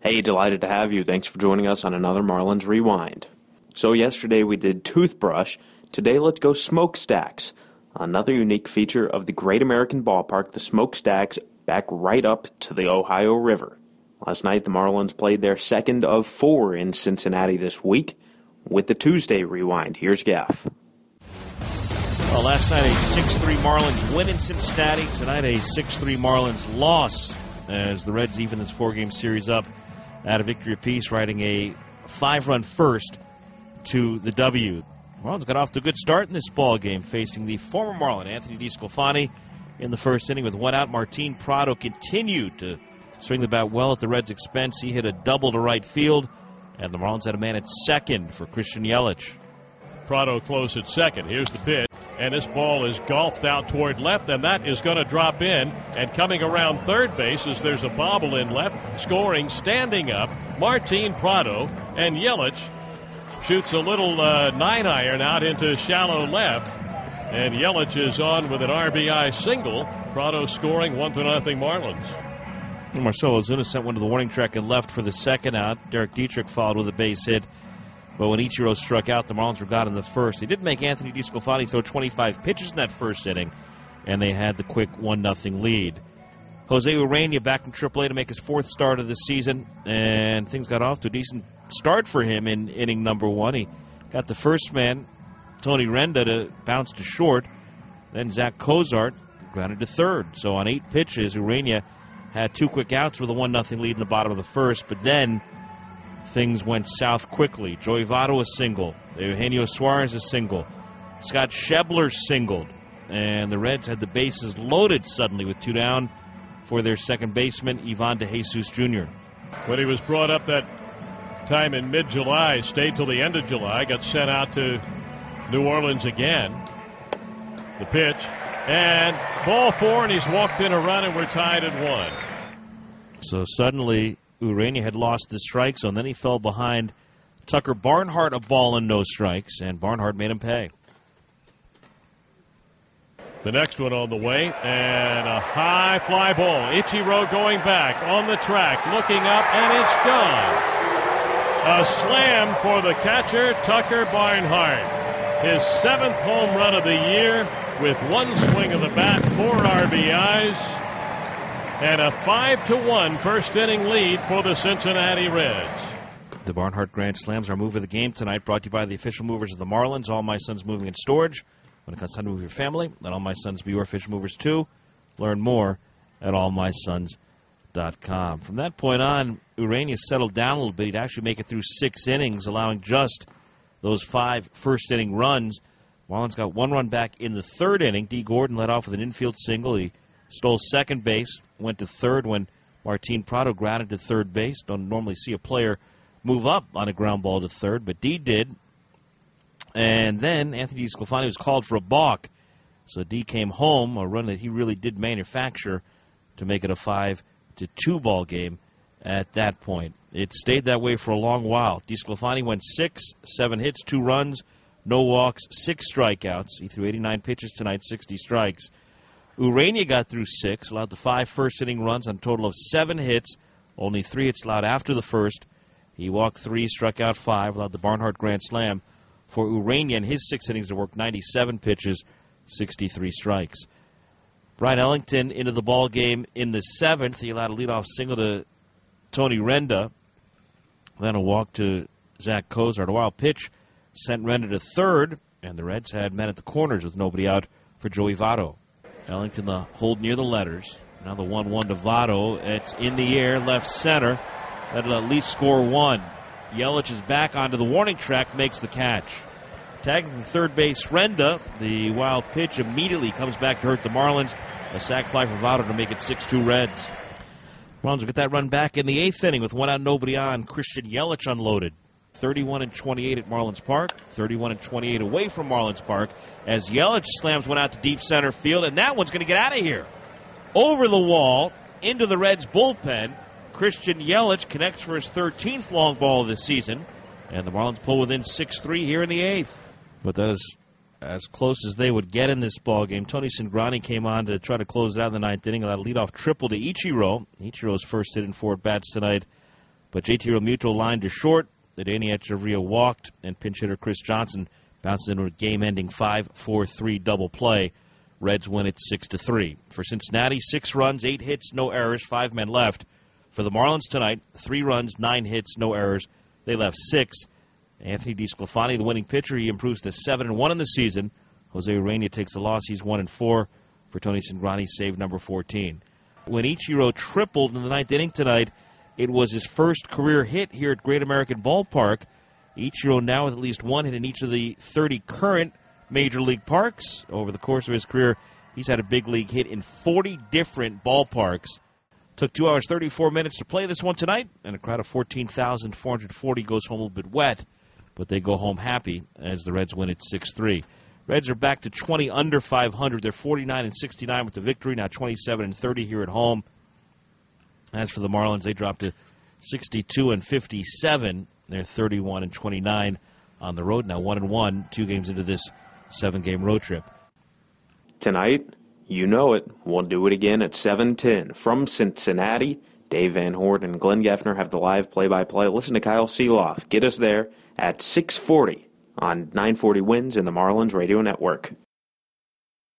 Hey, delighted to have you. Thanks for joining us on another Marlins Rewind. So yesterday we did Toothbrush. Today let's go Smokestacks. Another unique feature of the Great American Ballpark, the Smokestacks back right up to the Ohio River. Last night the Marlins played their second of 4 in Cincinnati this week. With the Tuesday Rewind, here's Gaff. Well, last night a 6-3 Marlins win in Cincinnati. Tonight a 6-3 Marlins loss as the Reds even this 4-game series up at a victory apiece, riding a 5-run first to the W. Marlins got off to a good start in this ball game, facing the former Marlin, Anthony DeSclafani, in the first inning with one out. Martin Prado continued to swing the bat well at the Reds' expense. He hit a double to right field, and the Marlins had a man at second for Christian Yelich. Prado close at second. Here's the pitch, and this ball is golfed out toward left, and that is going to drop in. And coming around third base as there's a bobble in left, scoring, standing up, Martin Prado, and Yelich shoots a little 9-iron out into shallow left, and Yelich is on with an RBI single. Prado scoring 1-0 Marlins. Marcell Ozuna sent one to the warning track and left for the second out. Derek Dietrich followed with a base hit. But when Ichiro struck out, the Marlins were got in the first. They did make Anthony DeSclafani throw 25 pitches in that first inning, and they had the quick 1-0 lead. Jose Urena back from AAA to make his fourth start of the season, and things got off to a decent start for him in inning number 1. He got the first man, Tony Renda, to bounce to short. Then Zach Cozart grounded to third. So on 8 pitches, Urena had 2 quick outs with a 1-0 lead in the bottom of the first, but then things went south quickly. Joey Votto a single. Eugenio Suarez a single. Scott Schebler singled. And the Reds had the bases loaded suddenly with 2 down for their second baseman, Ivan DeJesus Jr. When he was brought up that time in mid-July, stayed till the end of July, got sent out to New Orleans again. The pitch. And ball 4, and he's walked in a run, and we're tied at 1. So suddenly Urena had lost the strike zone. Then he fell behind Tucker Barnhart, a ball and no strikes, and Barnhart made him pay. The next one on the way, and a high fly ball. Ichiro going back on the track, looking up, and it's gone. A slam for the catcher, Tucker Barnhart. His 7th home run of the year with 1 swing of the bat, 4 RBIs. And a 5-1 first inning lead for the Cincinnati Reds. The Barnhart Grand Slams are move of the game tonight, brought to you by the official movers of the Marlins, All My Sons Moving and Storage. When it comes time to move your family, let All My Sons be your official movers too. Learn more at allmysons.com. From that point on, Urena settled down a little bit. He'd actually make it through 6 innings, allowing just those 5 first inning runs. Marlins got 1 run back in the 3rd inning. D. Gordon led off with an infield single. He stole second base, went to third when Martin Prado grounded to third base. Don't normally see a player move up on a ground ball to third, but D did. And then Anthony DeSclafani was called for a balk. So D came home, a run that he really did manufacture to make it a 5-2 ball game at that point. It stayed that way for a long while. DeSclafani went 6, 7 hits, 2 runs, no walks, 6 strikeouts. He threw 89 pitches tonight, 60 strikes. Urena got through 6, allowed the 5 first-inning runs on a total of 7 hits, only 3 hits allowed after the first. He walked 3, struck out 5, allowed the Barnhart Grand Slam for Urena in his 6 innings to work 97 pitches, 63 strikes. Brian Ellington into the ball game in the 7th. He allowed a leadoff single to Tony Renda, then a walk to Zach Cozart. A wild pitch sent Renda to third, and the Reds had men at the corners with nobody out for Joey Votto. Ellington the hold near the letters. Now the 1-1 to Votto. It's in the air, left center. That'll at least score 1. Yelich is back onto the warning track, makes the catch. Tagging from third base, Renda. The wild pitch immediately comes back to hurt the Marlins. A sac fly for Votto to make it 6-2 Reds. Marlins will get that run back in the 8th inning with 1 out, nobody on. Christian Yelich unloaded. 31-28 at Marlins Park, 31-28 away from Marlins Park, as Yelich slams one out to deep center field, and that one's going to get out of here. Over the wall, into the Reds' bullpen, Christian Yelich connects for his 13th long ball of the season, and the Marlins pull within 6-3 here in the 8th. But that is as close as they would get in this ball game. Tony Cingrani came on to try to close it out in the 9th inning, allowed a leadoff triple to Ichiro. Ichiro's first hit in 4 at-bats tonight But JT Realmuto lined to short. Adeiny Echeverria walked, and pinch hitter Chris Johnson bounced into a game-ending 5-4-3 double play. Reds win it 6-3. For Cincinnati, 6 runs, 8 hits, no errors, 5 men left. For the Marlins tonight, 3 runs, 9 hits, no errors. They left 6. Anthony DeSclafani, the winning pitcher, he improves to 7-1 in the season. Jose Urena takes the loss. He's 1-4 for Tony Cingrani, save number 14. When Ichiro tripled in the 9th inning tonight, it was his first career hit here at Great American Ballpark. Ichiro now with at least 1 hit in each of the 30 current Major League parks. Over the course of his career, he's had a big league hit in 40 different ballparks. Took 2 hours, 34 minutes to play this one tonight, and a crowd of 14,440 goes home a little bit wet, but they go home happy as the Reds win it 6-3. Reds are back to 20 under 500. They're 49-69 with the victory, now 27-30 here at home. As for the Marlins, they dropped to 62-57. They're 31-29 on the road, now 1-1, 2 games into this 7-game road trip. Tonight, you know it, we'll do it again at 7:10. From Cincinnati, Dave Van Hort and Glenn Geffner have the live play-by-play. Listen to Kyle Seeloff. Get us there at 6:40 on 940 Wins in the Marlins Radio Network.